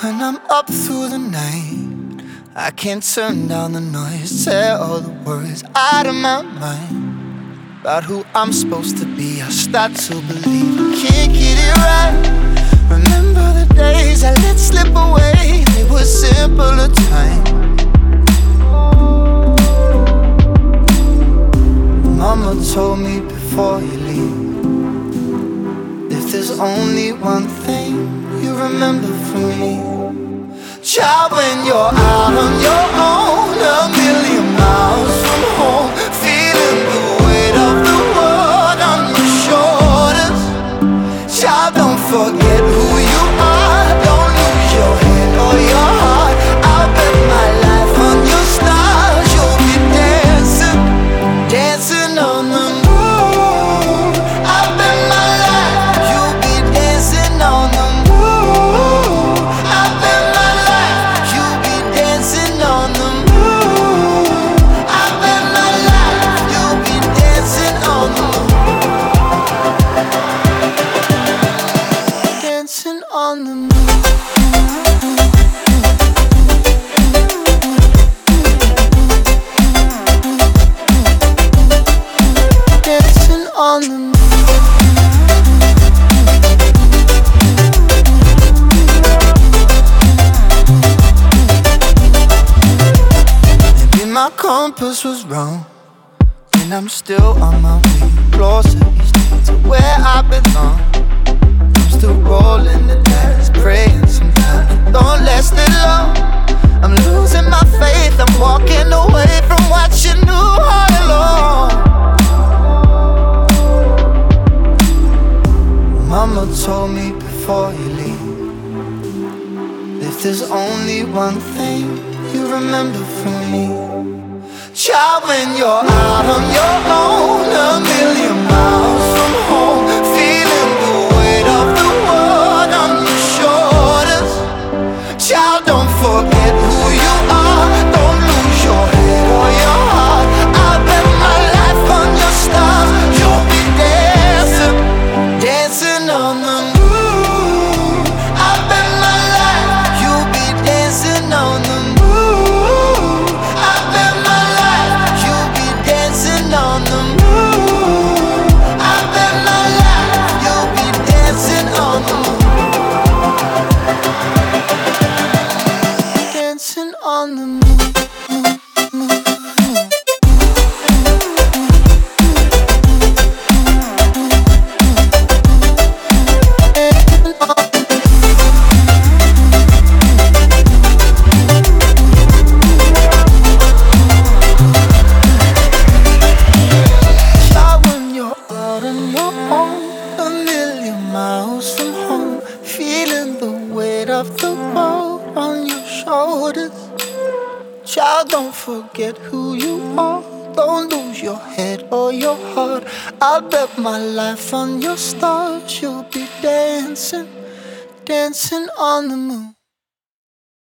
When I'm up through the night, I can't turn down the noise, tear all the worries out of my mind about who I'm supposed to be. I start to believe I can't get it right. Remember the days I let slip away, they were simpler times. Mama told me before you leave, if there's only one thing you remember from me, child, when you're out on your own, a million miles from home, feeling the weight of the world on your shoulders, child, don't forget who you are, don't lose your head or your heart. I'll bet my life on your stars, you'll be dancing, dancing on the moon. I'll bet my life you'll be dancing on the moon. I'll bet my life you'll be dancing on the moon. I'll bet my life you'll be dancing on the moon. Dancing on the moon. Dancing on the moon. Maybe my compass was wrong, and I'm still on my way closer each day to where I belong. I'm still rolling the dice, praying sometimes it don't last that long. I'm losing my faith, I'm walking away from what you knew all along. Mama told me before you leave, if there's only one thing you remember from me, child, when you're out on your own, a million miles from home, feeling the weight of the world on your shoulders, child, don't forget who you are, don't lose your head or your heart. I'll bet my life on your stars, you'll be dancing, dancing on the moon. I bet my life you'll be dancing on the moon. I bet my life you'll be dancing on the moon. I bet my life you'll be dancing on the moon. Dancing on the moon. A million miles from home, feeling the weight of the world on your shoulders. Child, don't forget who you are, don't lose your head or your heart. I'll bet my life on your stars, you'll be dancing, dancing on the moon.